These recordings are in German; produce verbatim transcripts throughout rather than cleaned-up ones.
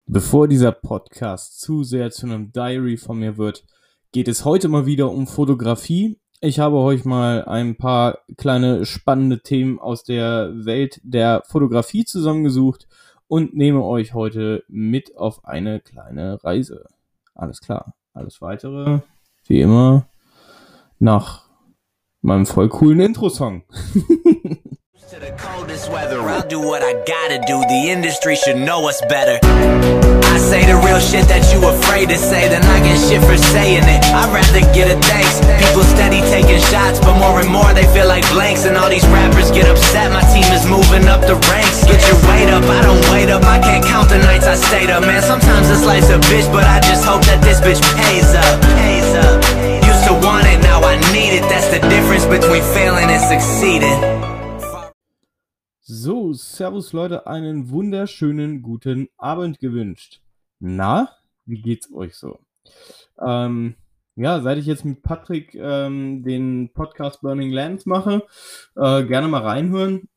Bevor dieser Podcast zu sehr zu einem Diary von mir wird, geht es heute mal wieder um Fotografie. Ich habe euch mal ein paar kleine spannende Themen aus der Welt der Fotografie zusammengesucht und nehme euch heute mit auf eine kleine Reise. Alles klar, alles weitere, wie immer, nach meinem voll coolen Intro-Song. To the coldest weather, I'll do what I gotta do. The industry should know us better. I say the real shit that you afraid to say, then I get shit for saying it. I'd rather get a thanks. People steady taking shots, but more and more they feel like blanks. And all these rappers get upset, my team is moving up the ranks. Get your weight up, I don't wait up. I can't count the nights I stayed up. Man, sometimes this life's a bitch, but I just hope that this bitch pays up. Pays up. Used to want it, now I need it. That's the difference between failing and succeeding. So, servus Leute, einen wunderschönen guten Abend gewünscht. Na, wie geht's euch so? Ähm, ja, seit ich jetzt mit Patrick ähm, den Podcast Burning Lands mache, äh, gerne mal reinhören.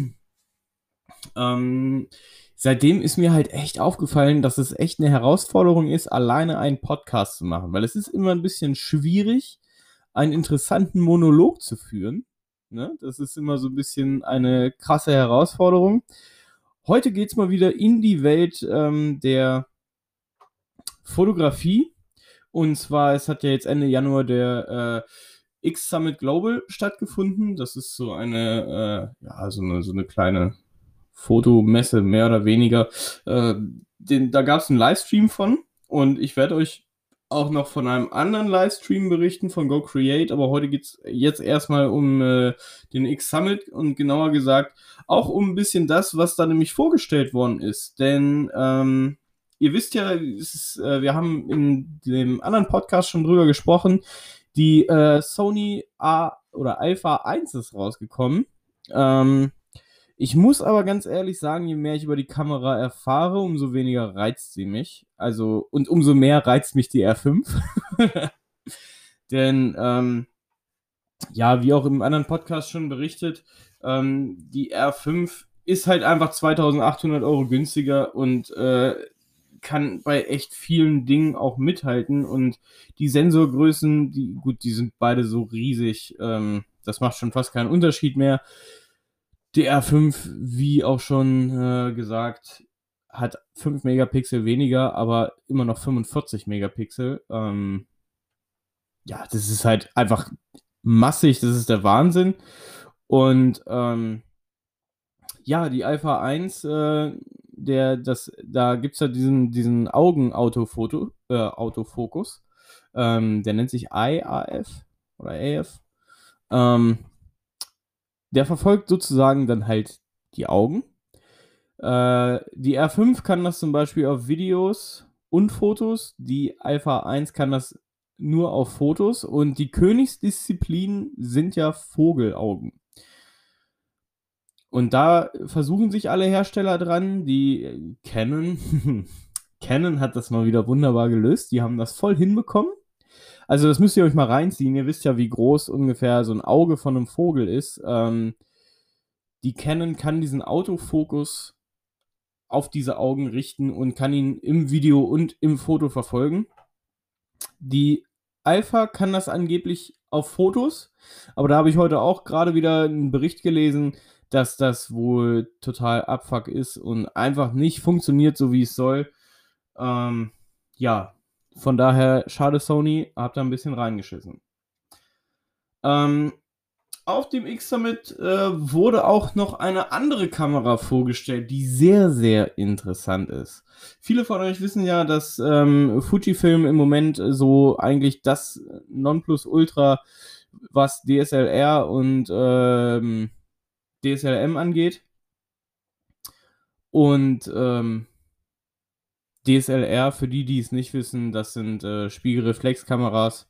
ähm, seitdem ist mir halt echt aufgefallen, dass es echt eine Herausforderung ist, alleine einen Podcast zu machen, weil es ist immer ein bisschen schwierig, einen interessanten Monolog zu führen. Ne? Das ist immer so ein bisschen eine krasse Herausforderung. Heute geht es mal wieder in die Welt ähm, der Fotografie. Und zwar, es hat ja jetzt Ende Januar der äh, X-Summit Global stattgefunden. Das ist so eine, äh, ja, so eine, so eine kleine Fotomesse, mehr oder weniger. Äh, den, da gab es einen Livestream von und ich werde euch auch noch von einem anderen Livestream berichten von Go Create, aber heute geht es jetzt erstmal um äh, den X-Summit und genauer gesagt auch um ein bisschen das, was da nämlich vorgestellt worden ist. Denn ähm, ihr wisst ja, es ist, äh, wir haben in dem anderen Podcast schon drüber gesprochen, die äh, Sony A oder Alpha eins ist rausgekommen. Ähm, Ich muss aber ganz ehrlich sagen, je mehr ich über die Kamera erfahre, umso weniger reizt sie mich. Also, und umso mehr reizt mich die R fünf. Denn, ähm, ja, wie auch im anderen Podcast schon berichtet, ähm, die R fünf ist halt einfach zweitausendachthundert Euro günstiger und äh, kann bei echt vielen Dingen auch mithalten. Und die Sensorgrößen, die, gut, die sind beide so riesig, ähm, das macht schon fast keinen Unterschied mehr. Die R fünf, wie auch schon äh, gesagt, hat fünf Megapixel weniger, aber immer noch fünfundvierzig Megapixel. Ähm, ja, das ist halt einfach massig, das ist der Wahnsinn. Und ähm, ja, die Alpha eins, äh, der, das, da gibt es ja diesen, diesen Augenautofoto, äh, Autofokus. Ähm, der nennt sich I A F oder A F. Ähm, Der verfolgt sozusagen dann halt die Augen. Äh, die R fünf kann das zum Beispiel auf Videos und Fotos. Die Alpha eins kann das nur auf Fotos. Und die Königsdisziplinen sind ja Vogelaugen. Und da versuchen sich alle Hersteller dran. Die Canon, Canon hat das mal wieder wunderbar gelöst. Die haben das voll hinbekommen. Also das müsst ihr euch mal reinziehen. Ihr wisst ja, wie groß ungefähr so ein Auge von einem Vogel ist. Ähm, die Canon kann diesen Autofokus auf diese Augen richten und kann ihn im Video und im Foto verfolgen. Die Alpha kann das angeblich auf Fotos, aber da habe ich heute auch gerade wieder einen Bericht gelesen, dass das wohl total Abfuck ist und einfach nicht funktioniert, so wie es soll. Ähm, ja, von daher, schade Sony, habt da ein bisschen reingeschissen. Ähm, auf dem X-Summit äh, wurde auch noch eine andere Kamera vorgestellt, die sehr, sehr interessant ist. Viele von euch wissen ja, dass ähm, Fujifilm im Moment so eigentlich das Nonplusultra, was D S L R und ähm, D S L M angeht. Und ähm, D S L R, für die, die es nicht wissen, das sind äh, Spiegelreflexkameras.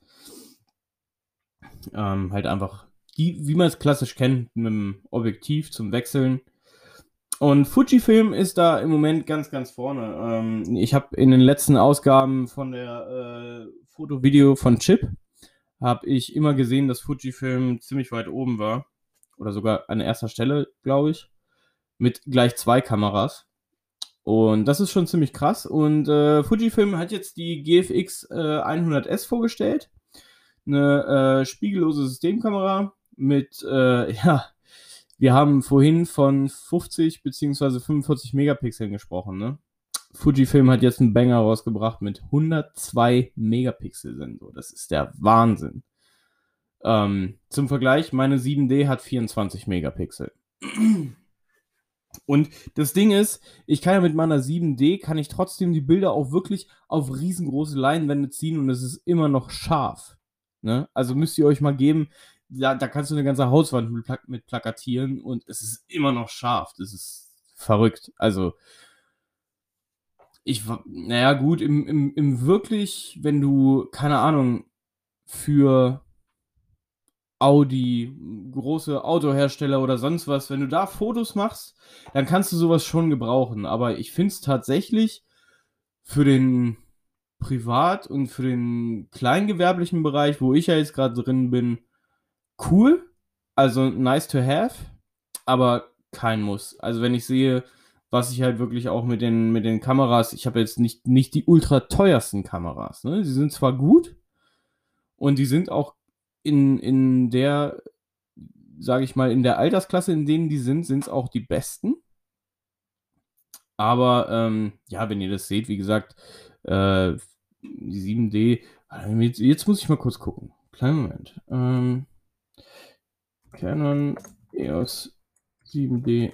Ähm, halt einfach, die, wie man es klassisch kennt, mit dem Objektiv zum Wechseln. Und Fujifilm ist da im Moment ganz, ganz vorne. Ähm, ich habe in den letzten Ausgaben von der äh, Foto-Video von Chip, habe ich immer gesehen, dass Fujifilm ziemlich weit oben war. Oder sogar an erster Stelle, glaube ich. Mit gleich zwei Kameras. Und das ist schon ziemlich krass. Und äh, Fujifilm hat jetzt die G F X äh, hundert S vorgestellt. Eine äh, spiegellose Systemkamera mit, äh, ja, wir haben vorhin von fünfzig bzw. fünfundvierzig Megapixeln gesprochen, ne? Fujifilm hat jetzt einen Banger rausgebracht mit hundertzwei Megapixel Sensor. Das ist der Wahnsinn. Ähm, zum Vergleich, meine sieben D hat vierundzwanzig Megapixel. Und das Ding ist, ich kann ja mit meiner sieben D, kann ich trotzdem die Bilder auch wirklich auf riesengroße Leinwände ziehen und es ist immer noch scharf. Ne? Also müsst ihr euch mal geben, da, da kannst du eine ganze Hauswand mit, plak- mit plakatieren und es ist immer noch scharf. Das ist verrückt. Also, ich, naja gut, im, im, im wirklich, wenn du, keine Ahnung, für Audi, große Autohersteller oder sonst was, wenn du da Fotos machst, dann kannst du sowas schon gebrauchen. Aber ich finde es tatsächlich für den Privat- und für den kleingewerblichen Bereich, wo ich ja jetzt gerade drin bin, cool. Also nice to have, aber kein Muss. Also wenn ich sehe, was ich halt wirklich auch mit den, mit den Kameras, ich habe jetzt nicht, nicht die ultra teuersten Kameras. Ne? Sie sind zwar gut und die sind auch in, in der, sage ich mal, in der Altersklasse, in denen die sind, sind es auch die besten. Aber ähm, ja, wenn ihr das seht, wie gesagt, äh, die sieben D, jetzt, jetzt muss ich mal kurz gucken. Kleinen Moment. Ähm, Canon E O S sieben D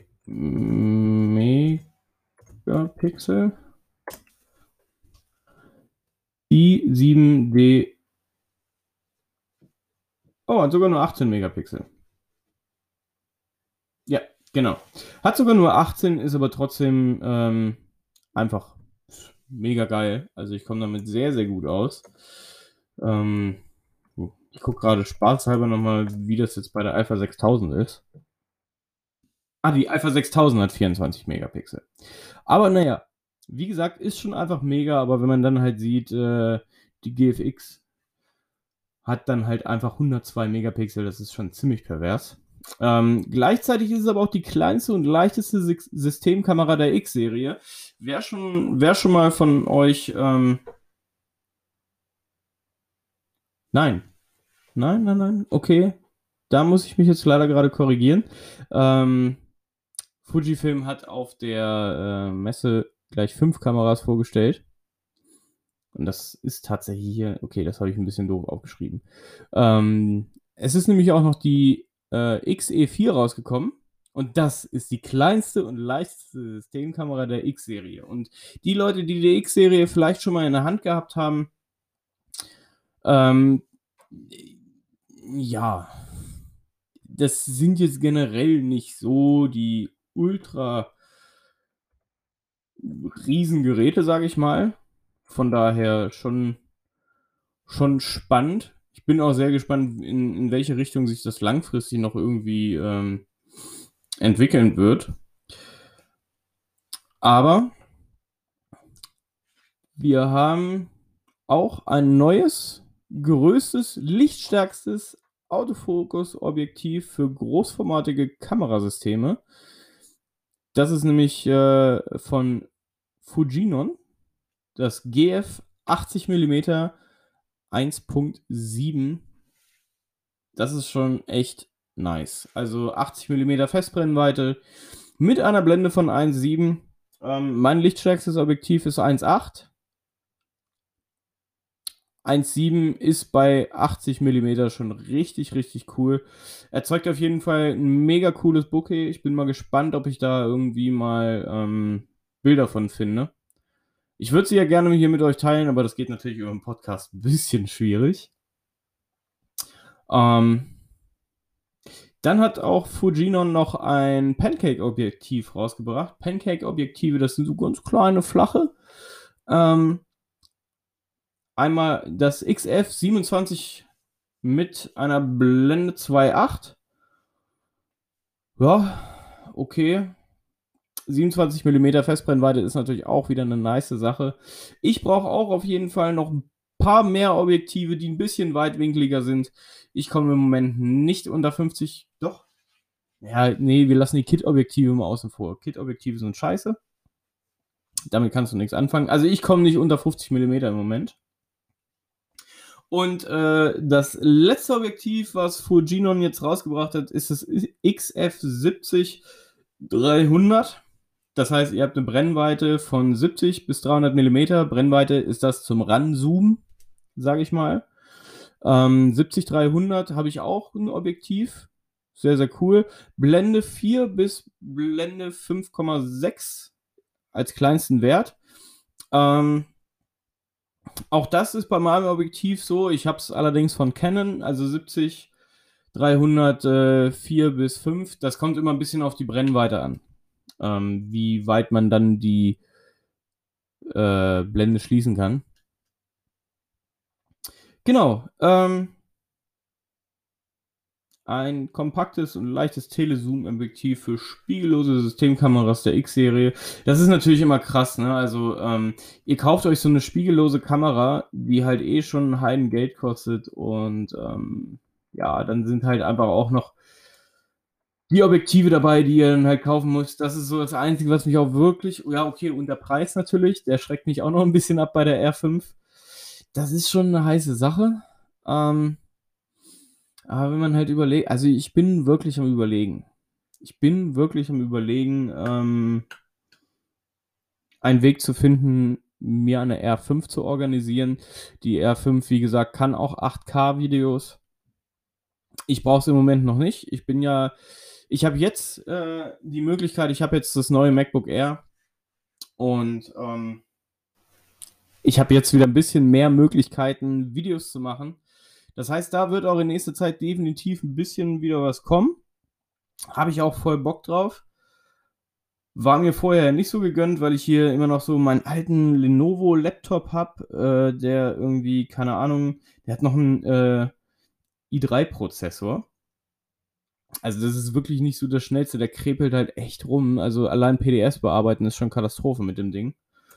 Megapixel. Die sieben D. Oh, hat sogar nur achtzehn Megapixel. Ja, genau. Hat sogar nur achtzehn, ist aber trotzdem ähm, einfach mega geil. Also ich komme damit sehr, sehr gut aus. Ähm, ich gucke gerade spaßhalber nochmal, wie das jetzt bei der Alpha sechstausend ist. Ah, die Alpha sechstausend hat vierundzwanzig Megapixel. Aber naja, wie gesagt, ist schon einfach mega, aber wenn man dann halt sieht, äh, die G F X hat dann halt einfach hundertzwei Megapixel, das ist schon ziemlich pervers. Ähm, gleichzeitig ist es aber auch die kleinste und leichteste Sy- Systemkamera der X-Serie. Wer schon, wer schon mal von euch... Ähm nein. Nein, nein, nein. Okay. Da muss ich mich jetzt leider gerade korrigieren. Ähm, Fujifilm hat auf der äh, Messe gleich fünf Kameras vorgestellt. Und das ist tatsächlich hier... Okay, das habe ich ein bisschen doof aufgeschrieben. Ähm, es ist nämlich auch noch die äh, X E vier rausgekommen. Und das ist die kleinste und leichteste Systemkamera der X-Serie. Und die Leute, die die X-Serie vielleicht schon mal in der Hand gehabt haben, ähm, ja, das sind jetzt generell nicht so die ultra Riesengeräte, sage ich mal. Von daher schon, schon spannend. Ich bin auch sehr gespannt, in, in welche Richtung sich das langfristig noch irgendwie ähm, entwickeln wird. Aber wir haben auch ein neues, größtes, lichtstärkstes Autofokus-Objektiv für großformatige Kamerasysteme. Das ist nämlich äh, von Fujinon, das G F achtzig Millimeter eins Punkt sieben. Das ist schon echt nice. Also achtzig Millimeter Festbrennweite mit einer Blende von eins Komma sieben. Ähm, mein lichtstärkstes Objektiv ist eins Komma acht. eins Komma sieben ist bei achtzig Millimeter schon richtig, richtig cool. Erzeugt auf jeden Fall ein mega cooles Bokeh. Ich bin mal gespannt, ob ich da irgendwie mal ähm, Bilder von finde. Ich würde sie ja gerne hier mit euch teilen, aber das geht natürlich über den Podcast ein bisschen schwierig. Ähm, dann hat auch Fujinon noch ein Pancake-Objektiv rausgebracht. Pancake-Objektive, das sind so ganz kleine, flache. Ähm, einmal das X F siebenundzwanzig mit einer Blende zwei Komma acht. Ja, okay. siebenundzwanzig Millimeter Festbrennweite ist natürlich auch wieder eine nice Sache. Ich brauche auch auf jeden Fall noch ein paar mehr Objektive, die ein bisschen weitwinkliger sind. Ich komme im Moment nicht unter fünfzig. Doch. Ja, nee, wir lassen die Kit-Objektive mal außen vor. Kit-Objektive sind scheiße. Damit kannst du nichts anfangen. Also ich komme nicht unter fünfzig Millimeter im Moment. Und äh, das letzte Objektiv, was Fujinon jetzt rausgebracht hat, ist das X F siebzig dreihundert. Das heißt, ihr habt eine Brennweite von siebzig bis dreihundert Millimeter. Brennweite ist das zum Ranzoomen, sage ich mal. Ähm, siebzig dreihundert habe ich auch ein Objektiv. Sehr, sehr cool. Blende vier bis Blende fünf Komma sechs als kleinsten Wert. Ähm, auch das ist bei meinem Objektiv so. Ich habe es allerdings von Canon, also siebzig dreihundert äh, vier bis fünf. Das kommt immer ein bisschen auf die Brennweite an. Ähm, wie weit man dann die äh, Blende schließen kann. Genau. Ähm, ein kompaktes und leichtes Telezoom-Objektiv für spiegellose Systemkameras der X-Serie. Das ist natürlich immer krass, ne? Also, ähm, ihr kauft euch so eine spiegellose Kamera, die halt eh schon ein Heidengeld kostet und ähm, ja, dann sind halt einfach auch noch die Objektive dabei, die ihr dann halt kaufen müsst. Das ist so das Einzige, was mich auch wirklich, ja, okay, und der Preis natürlich, der schreckt mich auch noch ein bisschen ab bei der R fünf. Das ist schon eine heiße Sache. Ähm, aber wenn man halt überlegt, also ich bin wirklich am Überlegen. Ich bin wirklich am Überlegen, ähm, einen Weg zu finden, mir eine R fünf zu organisieren. Die R fünf, wie gesagt, kann auch acht K Videos. Ich brauche es im Moment noch nicht. Ich bin ja, ich habe jetzt äh, die Möglichkeit, ich habe jetzt das neue MacBook Air und ähm, ich habe jetzt wieder ein bisschen mehr Möglichkeiten, Videos zu machen. Das heißt, da wird auch in nächster Zeit definitiv ein bisschen wieder was kommen. Habe ich auch voll Bock drauf. War mir vorher nicht so gegönnt, weil ich hier immer noch so meinen alten Lenovo-Laptop habe, äh, der irgendwie, keine Ahnung, der hat noch einen äh, i drei Prozessor. Also das ist wirklich nicht so das Schnellste, der krepelt halt echt rum. Also allein P D Fs bearbeiten ist schon Katastrophe mit dem Ding.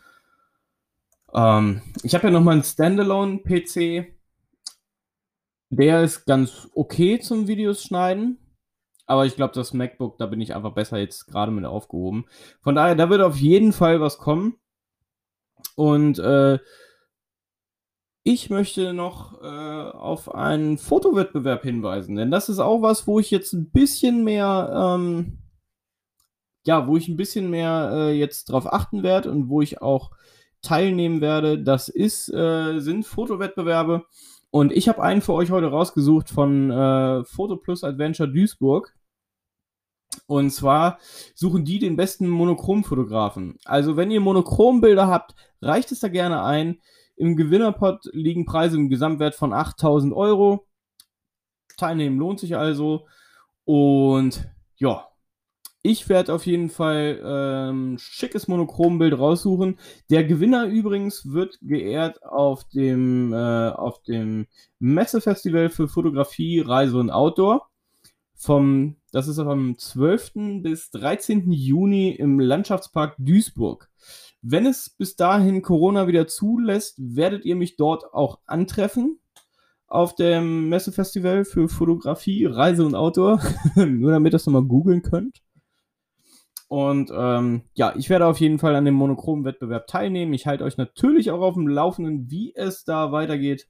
Ähm, ich habe ja noch mal einen Standalone-P C. Der ist ganz okay zum Videos schneiden. Aber ich glaube, das MacBook, da bin ich einfach besser jetzt gerade mit aufgehoben. Von daher, da wird auf jeden Fall was kommen. Und äh, ich möchte noch äh, auf einen Fotowettbewerb hinweisen. Denn das ist auch was, wo ich jetzt ein bisschen mehr, ähm, ja, wo ich ein bisschen mehr äh, jetzt drauf achten werde und wo ich auch teilnehmen werde. Das ist, äh, sind Fotowettbewerbe. Und ich habe einen für euch heute rausgesucht von äh, Photo Plus Adventure Duisburg. Und zwar suchen die den besten Monochromfotografen. Also wenn ihr Monochrombilder habt, reicht es da gerne ein. Im Gewinnerpot liegen Preise im Gesamtwert von achttausend Euro. Teilnehmen lohnt sich also. Und ja, ich werde auf jeden Fall ähm, schickes Monochrombild raussuchen. Der Gewinner übrigens wird geehrt auf dem, äh, auf dem Messefestival für Fotografie, Reise und Outdoor. Vom, das ist am zwölften bis dreizehnten Juni im Landschaftspark Duisburg. Wenn es bis dahin Corona wieder zulässt, werdet ihr mich dort auch antreffen auf dem Messefestival für Fotografie, Reise und Outdoor. Nur damit ihr das nochmal googeln könnt. Und ähm, ja, ich werde auf jeden Fall an dem Monochrom-Wettbewerb teilnehmen. Ich halte euch natürlich auch auf dem Laufenden, wie es da weitergeht.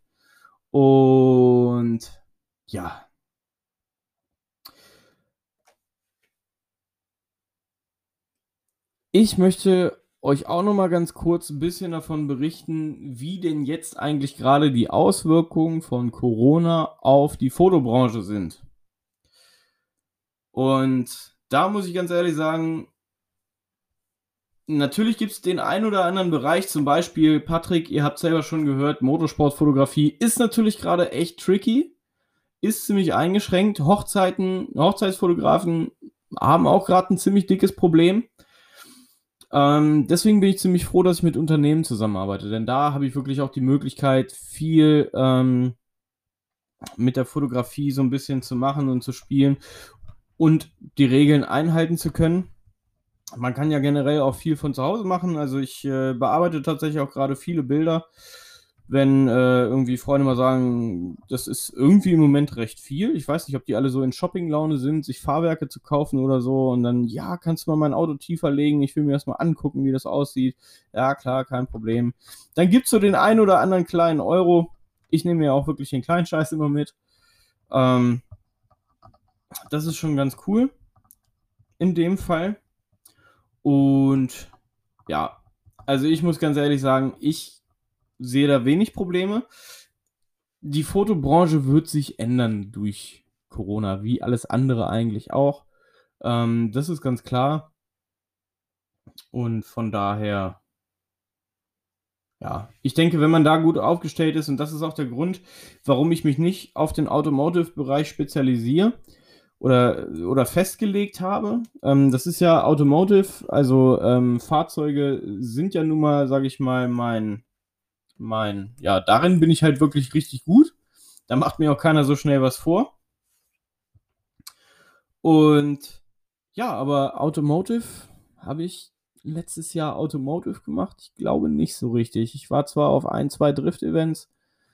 Und ja. Ich möchte euch auch noch mal ganz kurz ein bisschen davon berichten, wie denn jetzt eigentlich gerade die Auswirkungen von Corona auf die Fotobranche sind. Und da muss ich ganz ehrlich sagen, natürlich gibt es den einen oder anderen Bereich, zum Beispiel, Patrick, ihr habt selber schon gehört, Motorsportfotografie ist natürlich gerade echt tricky, ist ziemlich eingeschränkt. Hochzeiten, Hochzeitsfotografen haben auch gerade ein ziemlich dickes Problem. Ähm, deswegen bin ich ziemlich froh, dass ich mit Unternehmen zusammenarbeite, denn da habe ich wirklich auch die Möglichkeit, viel ähm, mit der Fotografie so ein bisschen zu machen und zu spielen und die Regeln einhalten zu können. Man kann ja generell auch viel von zu Hause machen, also ich äh, bearbeite tatsächlich auch gerade viele Bilder wenn äh, irgendwie Freunde mal sagen, das ist irgendwie im Moment recht viel. Ich weiß nicht, ob die alle so in Shopping-Laune sind, sich Fahrwerke zu kaufen oder so und dann, ja, kannst du mal mein Auto tiefer legen, ich will mir das mal angucken, wie das aussieht. Ja, klar, kein Problem. Dann gibt's so den ein oder anderen kleinen Euro. Ich nehme mir auch wirklich den kleinen Scheiß immer mit. Ähm, das ist schon ganz cool. In dem Fall. Und ja, also ich muss ganz ehrlich sagen, ich sehe da wenig Probleme. Die Fotobranche wird sich ändern durch Corona, wie alles andere eigentlich auch. Ähm, das ist ganz klar. Und von daher, ja, ich denke, wenn man da gut aufgestellt ist, und das ist auch der Grund, warum ich mich nicht auf den Automotive-Bereich spezialisiere oder, oder festgelegt habe. Ähm, das ist ja Automotive, also ähm, Fahrzeuge sind ja nun mal, sage ich mal, mein mein, ja, darin bin ich halt wirklich richtig gut. Da macht mir auch keiner so schnell was vor. Und ja, aber Automotive habe ich letztes Jahr Automotive gemacht. Ich glaube nicht so richtig. Ich war zwar auf ein, zwei Drift-Events,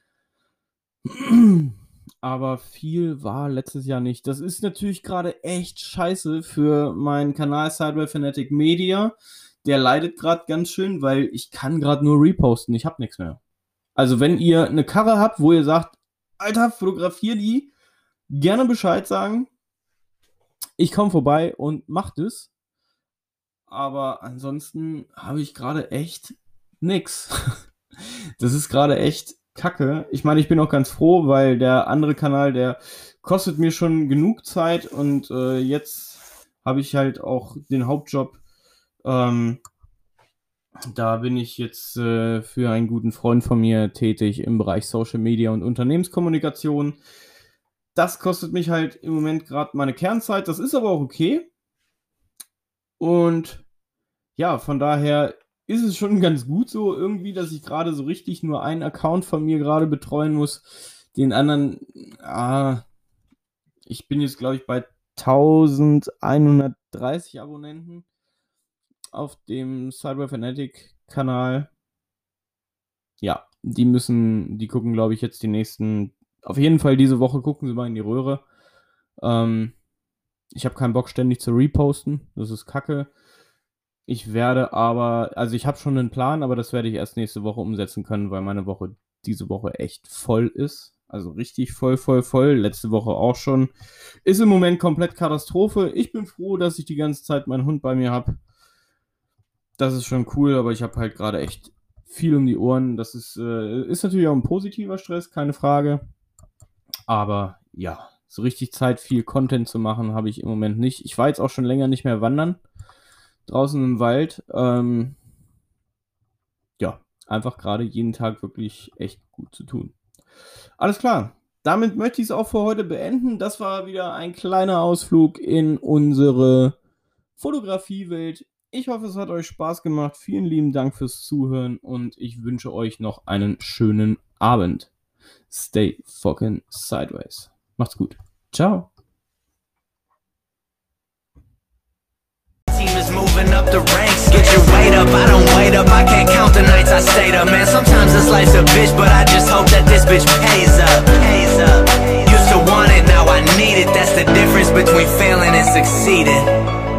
aber viel war letztes Jahr nicht. Das ist natürlich gerade echt scheiße für meinen Kanal Sideway Fanatic Media. Der leidet gerade ganz schön, weil ich kann gerade nur reposten. Ich habe nichts mehr. Also wenn ihr eine Karre habt, wo ihr sagt, Alter, fotografier die, gerne Bescheid sagen. Ich komme vorbei und macht es. Aber ansonsten habe ich gerade echt nix. Das ist gerade echt kacke. Ich meine, ich bin auch ganz froh, weil der andere Kanal, der kostet mir schon genug Zeit und äh, jetzt habe ich halt auch den Hauptjob. Ähm, da bin ich jetzt äh, für einen guten Freund von mir tätig im Bereich Social Media und Unternehmenskommunikation. Das kostet mich halt im Moment gerade meine Kernzeit. Das ist aber auch okay. Und ja, von daher ist es schon ganz gut so irgendwie, dass ich gerade so richtig nur einen Account von mir gerade betreuen muss. Den anderen, ah, ich bin jetzt glaube ich bei elfhundertdreißig Abonnenten auf dem Sideway Fanatic Kanal. Ja, die müssen, die gucken glaube ich jetzt die nächsten, auf jeden Fall diese Woche gucken sie mal in die Röhre. Ähm, ich habe keinen Bock ständig zu reposten, das ist kacke. Ich werde aber, also ich habe schon einen Plan, aber das werde ich erst nächste Woche umsetzen können, weil meine Woche diese Woche echt voll ist. Also richtig voll, voll, voll. Letzte Woche auch schon. Ist im Moment komplett Katastrophe. Ich bin froh, dass ich die ganze Zeit meinen Hund bei mir habe. Das ist schon cool, aber ich habe halt gerade echt viel um die Ohren. Das ist, äh, ist natürlich auch ein positiver Stress, keine Frage. Aber ja, so richtig Zeit, viel Content zu machen, habe ich im Moment nicht. Ich war jetzt auch schon länger nicht mehr wandern. Draußen im Wald. Ähm, ja, einfach gerade jeden Tag wirklich echt gut zu tun. Alles klar. Damit möchte ich es auch für heute beenden. Das war wieder ein kleiner Ausflug in unsere Fotografiewelt. Ich hoffe, es hat euch Spaß gemacht. Vielen lieben Dank fürs Zuhören und ich wünsche euch noch einen schönen Abend. Stay fucking sideways. Macht's gut. Ciao. Team is moving up the ranks. Get your weight up, I don't wait up. I can't count the nights I stayed up, man. Sometimes this life's a bitch, but I just hope that this bitch pays up. Pays up. Used to want it, now I need it. That's the difference between failing and succeeding.